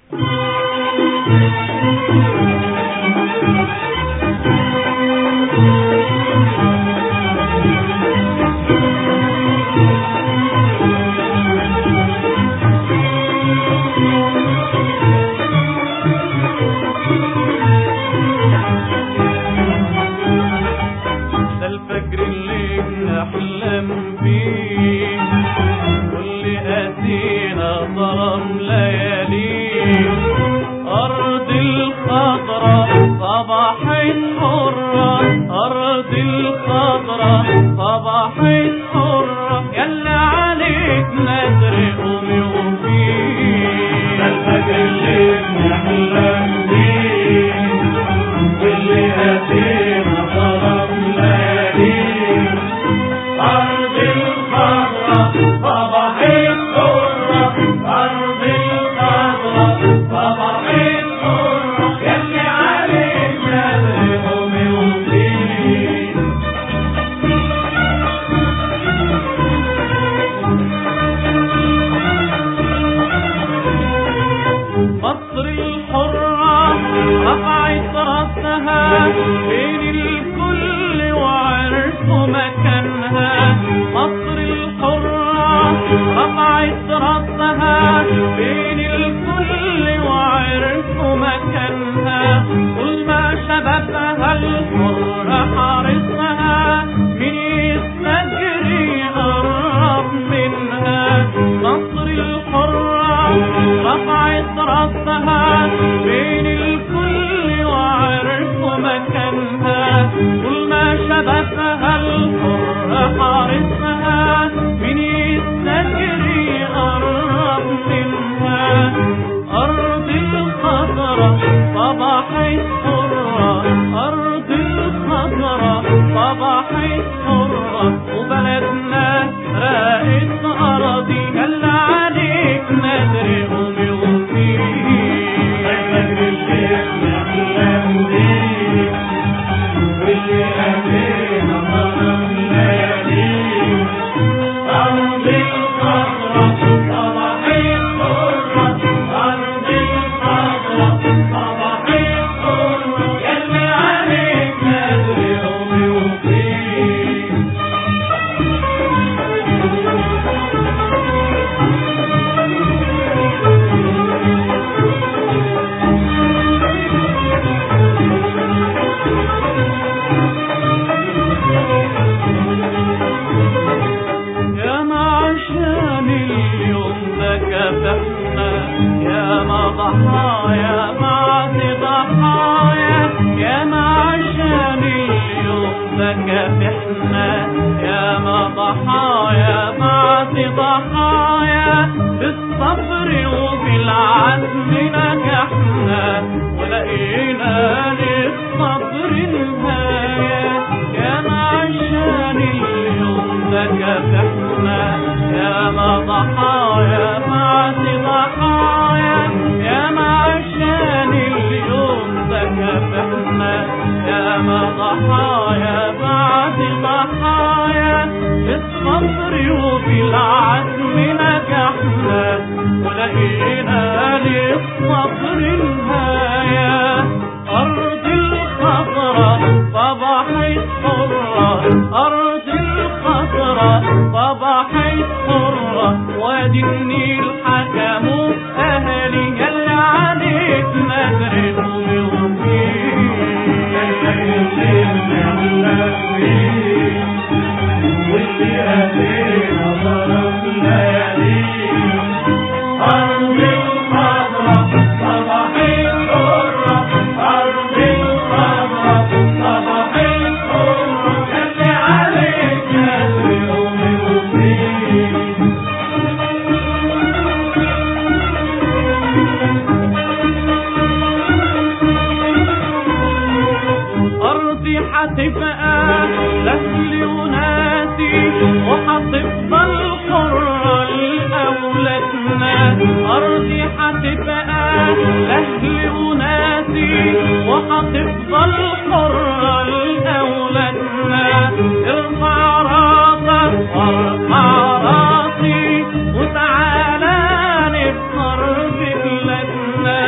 وتعالى نفطر ببلادنا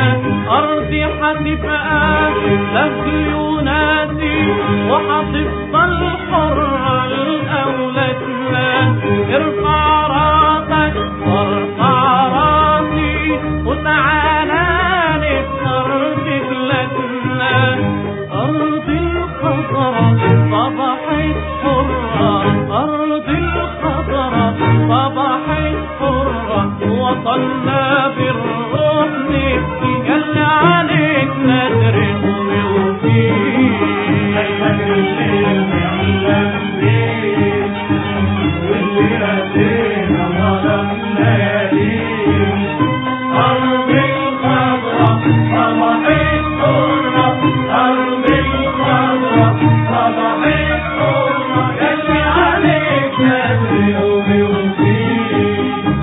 الأهل ينادي وحطفت الحرة الأولادنا ارفع راسك وارفع راسي وتعالى نكسر في بلادنا. أرض الخضرا صبحت حرة، أرض الخضرا صبحت حرة، وصلنا بالروح نبكي ياللي عليك ندرس ويوفيك. أيمن الليل يعلم بيك واللي أتينا ظلم لياليك. أرض الخضرا صبحت حرة، أرض الخضرا صبحت حرة، ياللي عليك ندرس ويوفيك.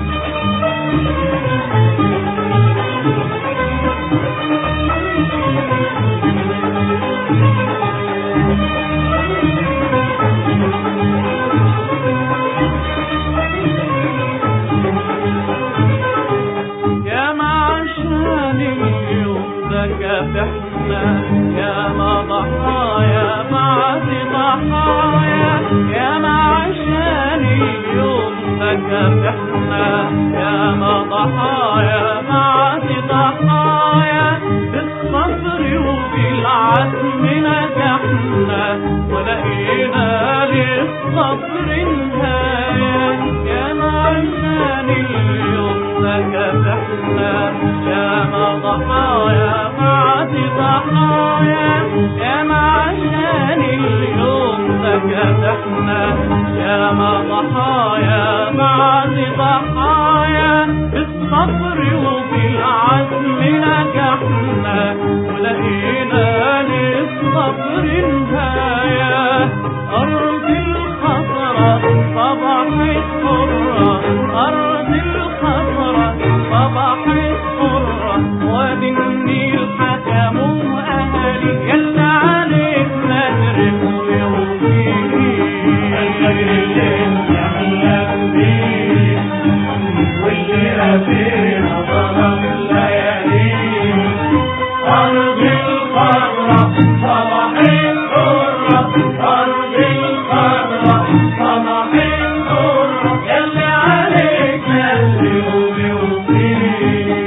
يا معشان اليوم ده كافحنا، يا ما ضحايا بعد ضحايا، يا معشان اليوم ده كافحنا، يا ما ضحايا بعد ضحايا، بالصبر وبالعزم نجحنا ولقينا للصبر نهاية. يا معشان اليوم ده كافحنا، يا ما ضحايا بعد ضحايا، يا معشان اليوم ده كافحنا، يا ما ضحايا بعد ضحايا، بالصبر وبالعزم نجحنا ولقينا للصبر نهاية. أرض الخضرا صبحت حرة، أرض الخضرا صبحت حرة، وادي النيل حكموا أهلي ياللي عليك ندرس ويوفيك. أيمن الليل يعلم بيك واللي أتينا ظلم لياليك. أرض الخضرا صبحت حرة، أرض الخضرا صبحت حرة، ياللي عليك ندرس ويوفيك.